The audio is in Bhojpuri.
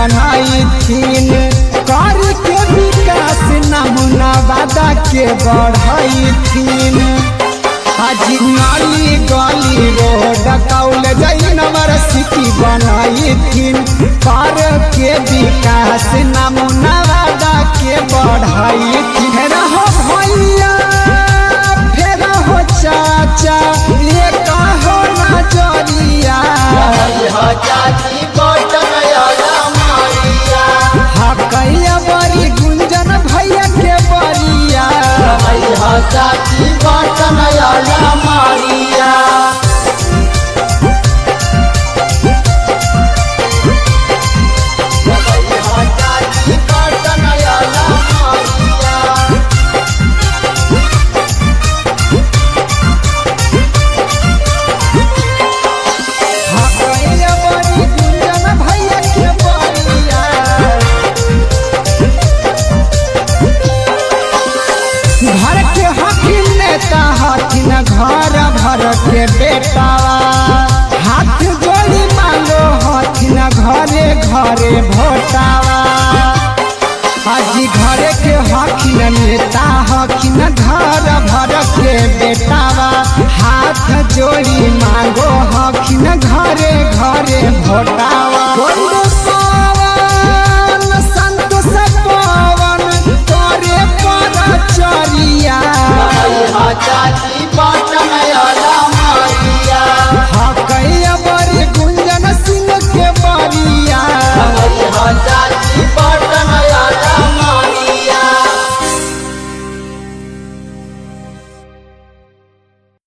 बनाई थीन कर के विकास नमूना वादा के बढ़ाई थीन। आज नाली गली रोड कॉलेज यूनिवर्सिटी बनाई थीन कर के विकास नमूना वादा के बढ़ाई थीन। रहो भैया फेर हो चाचा ये कहो नजरिया हकैया बड़ी गुंजन भैया के बरिया चाची बटन आला मारिया चाची बटन आला मारिया हकैया बड़ी गुंजन भैया के बरिया घर के हकीम नेता हथिन घर भर के बेटावा हाथ जोड़ी मांगो हथिन घरे घरे भोटावा। हाजी घरे के हकीन नेता हकीन घर भर के बेटावा हाथ जोड़ी मांगो हकीन घरे घरे भोटावा।